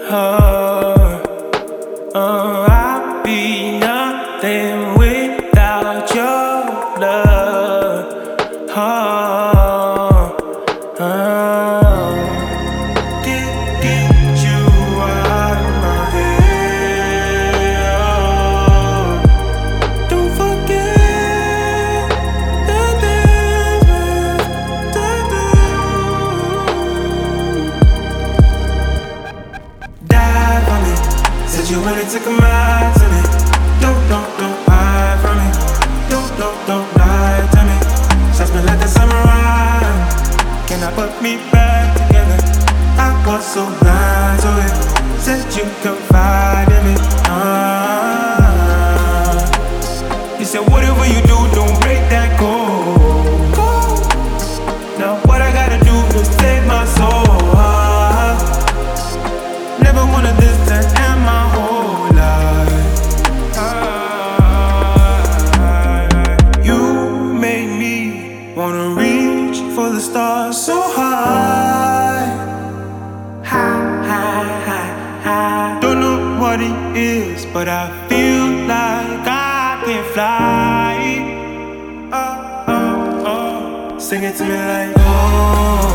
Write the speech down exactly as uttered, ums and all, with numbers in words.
Oh, oh, I'd be nothing without your love. Oh, oh, can't get you out of my head. Oh, don't forget the things we to do. Die for me, said you wanted to come out to me. Don't, don't, don't hide from me. Don't, don't, don't lie to me. Shots me like the samurai. Can I put me back together? I was so blind to it. Said you confide in me. Ah. You said whatever you do, don't break that code. Now what I gotta do to save my soul? Ah. Never wanted this to end my whole life. You made me wanna reach for the stars so high. High, high, high, high. Don't know what it is, but I feel like I can fly. Oh, oh, oh. Sing it to me like, oh.